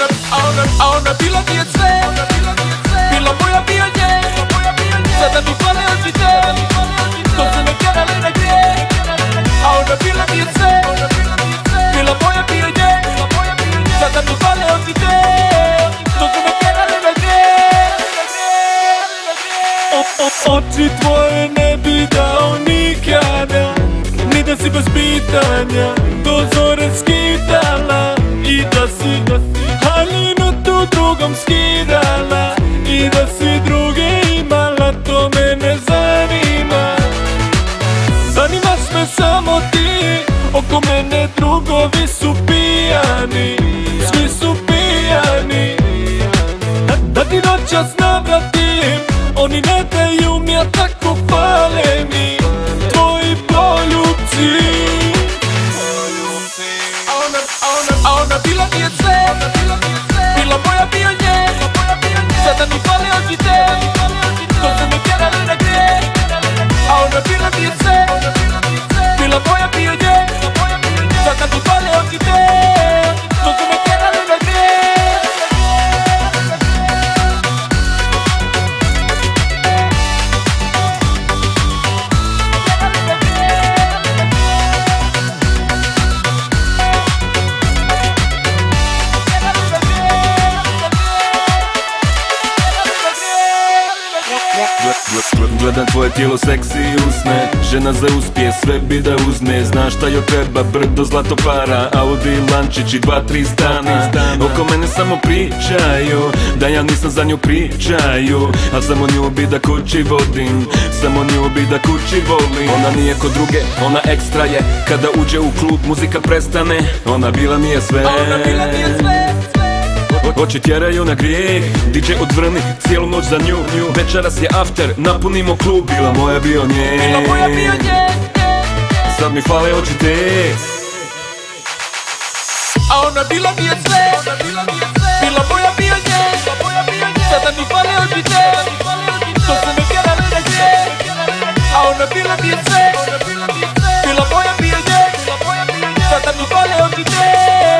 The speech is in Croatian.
a ona bila mi je sve, bila moja bio nje. Sada mi fale oči te, što su me tjerali na grijeh. A ona bila mi je sve, bila moja bio nje. Sada mi fale oči te, što su me tjerali na grijeh. Oči tvoje ne bi dao nikada, ni da si bez pitanja do zore skidala. I da si haljinu tu drugom skidala, i da si druge imala, to me ne zanima. Zanimaš me samo ti, oko mene drugovi su pijani, svi su pijani. Da ti noćas navratim, oni ne daju mi, a tako fale mi tvoji poljubci. A ona bila mi je sve, bila moja bio nje. Sada mi fale oči te, što su me tjerali na grijeh. A ona bila mi je sve, bila moja bio nje. Sada mi fale oči te, što su me tjerali na grijeh. Gledam tvoje tijelo, seksi usne, žena za uspje, sve bi da uzme. Znaš šta joj treba, brdo zlato para, Audi, lančić i 2-3 stana. Oko mene samo pričaju, da ja nisam za nju pričaju, al samo nju bi da kući vodim, samo nju bi da kući volim. Ona nije kod druge, ona ekstra je, kada uđe u klub muzika prestane. Ona bila mi je sve, oči tjeraju na grijeh, DJ odvrni cijelu noć za nju. Večeras je after, napunimo klub, bila moja bio nje. Sad mi fale oči te. A ona bila mi je sve, bila moja bio nje. Sada mi fale oči te, što su me tjerali na grijeh. A ona bila mi je sve, bila moja bio nje. Sada mi fale oči te.